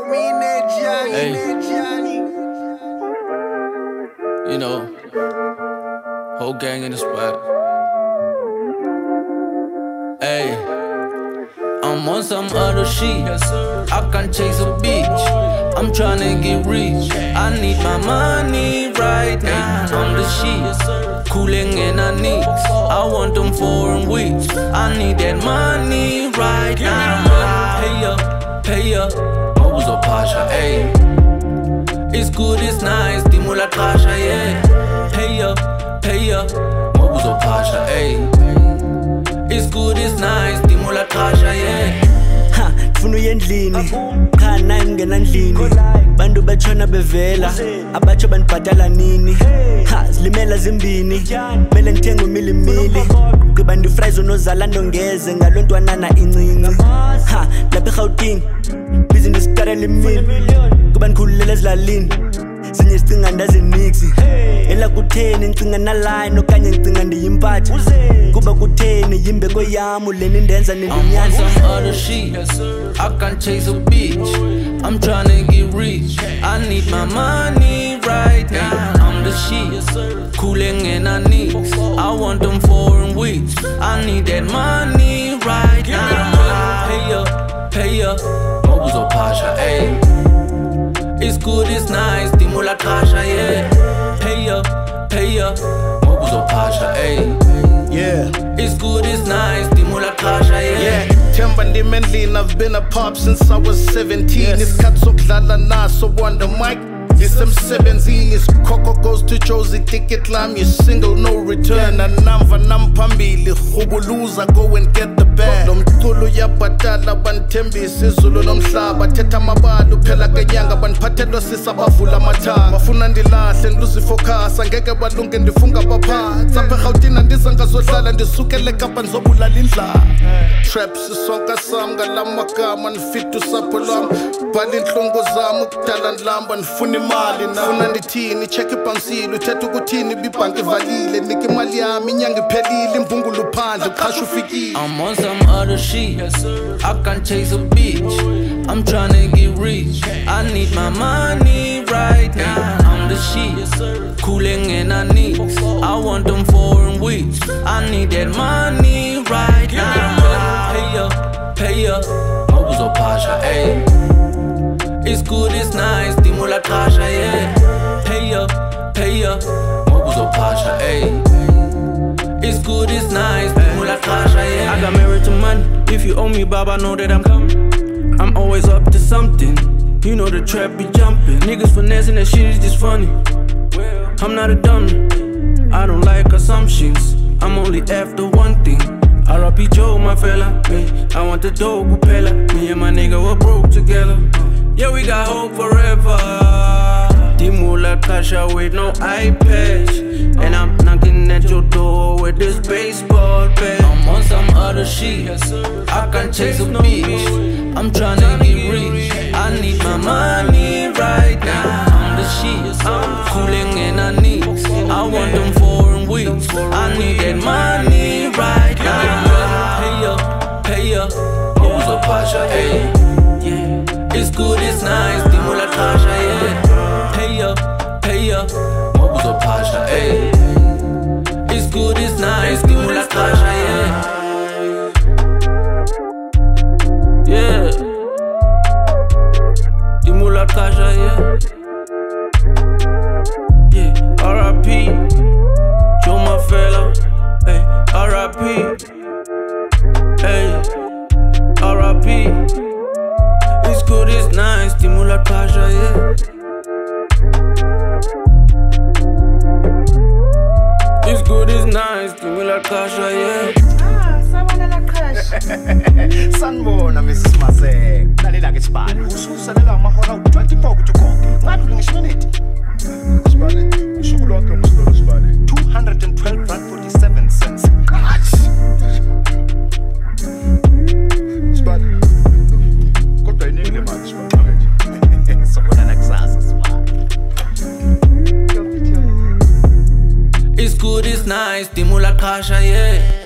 Hey. You know, whole gang in the spot. Hey, I'm on some other shit. I can't chase a bitch. I'm tryna get rich. I need my money right now. I'm the shit, cooling in a nicks. I want them foreign weeks. I need that money right now. Pay up, Mobus or Pasha, ayy. It's good, it's nice, Dimula Kasha, yeah. Pay up, Mobus or Pasha, ayy. It's good, it's nice, Dimula Kasha, yeah. Ha, funu yendlini, khana ingena ndlini. Bandu bachona bevela, abacho banibhadala nini. Ha, zilimela zimbini, mele ngithenga umilimili. Bandu fries unozala ndongeze ngalontwanana incinci. Ha, lapha eGauteng, business starele imini. Kuba ndikhululela ezilalini, zinye zicinga ndaziniksi. Ela kutheni ngicinga naline okanye ngicinga ndiyimpathi. Kuba kutheni yimbeko yami leni ndenza nendinyana. I'm on some other shit. I can't chase a bitch. I'm tryna get rich. I need my money right now. I'm the shit, cooling in a nicks. I want them foreign weeks. I need that money right now. Pay up, Mobus or Pasha, ayy. It's good, it's nice, Dimula Kasha, yeah. Pay up, Mobus or Pasha, ayy. Yeah, it's good, it's nice, Dimula Kasha, yeah. Temba Ndimendlin, I've been a pop since I was 17. It's Katsokdlala naso on the mic. It's M17, it's Coco goes to Josie, ticket lam, you single, no return. And Namva Nampambili, Hubuluza, go and get the bag. Nomtulu Yapatala, Bantembi, Sizulu Nomsaba, Teta Mabalu, Pelagayanga, Banpatelo Sisabafula Mata, Mafunandila, and Lucy Focus, and Gega Balung and the Funga Papa, Zapahautin and Disanga Zosal and the Sukele Kapan Zobula Linla. Traps, Sonka Sam, Galamaka, man fit to Sapolam, Balin Tlongozam, Talan Lamb, and Funim. Funanditini, check pansilo, Tetukutini, Bipanke Valile, Niki Malia, Minyangi Pelil, Mbungulu Panda, Kashufiki. I'm on some other shit. I can't chase a bitch. I'm tryna get rich. I need my money right now. I'm the shit, cooling in a nicks. I want them foreign weeks. I need that money right now. Pay up, Mobus or Pasha, ayy. It's good, it's nice, Dimula Kasha, yeah. Pay up, Mobus or Pasha, ayy. It's good, it's nice, Dimula Kasha, yeah. I got married to money. If you owe me, Bob, I know that I'm coming. I'm always up to something. You know the trap be jumping. Niggas finessing, that shit is just funny. I'm not a dummy. I don't like assumptions. I'm only after one thing. R.I.P. Joe, my fella. Hey, I want the dope, Pupella. Me and my nigga were broke together. Yeah, we got hope forever. Dimula Kasha with no eye patch. And I'm knocking at your door with this baseball bat. I'm on some other shit. I can't chase a bitch. I'm tryna get rich. I need my money right now. I'm the shit, cooling in a nicks. I want them foreign weeks. I need that money right now. Pay up, Mobus or Pasha, ayy. It's good, it's nice, Dimula Kasha, yeah. Pay up, Mobus or Pasha, ayy. It's good, it's nice, Dimula Kasha, yeah. Yeah, Dimula Kasha, yeah. Yeah, R.I.P. Joe, my fella, hey, R.I.P. Hey, R.I.P. It's good, it's nice, Dimula Kasha, yeah. It's good, it's nice, Dimula Kasha, yeah. Sabanala Kasha. Sanbona, Mrs. Mazek. Nalela ke Sibali. Ususalela amahora 24 kuTukonke. Ngathi ngisho minute. Sibali, usuku lonke umsolo Sibali. 212.47 cents. Sibali. Kodwa inile manje Sibali. Sobona kusasa Sibali. It's good, it's nice, Dimula Kasha, yeah.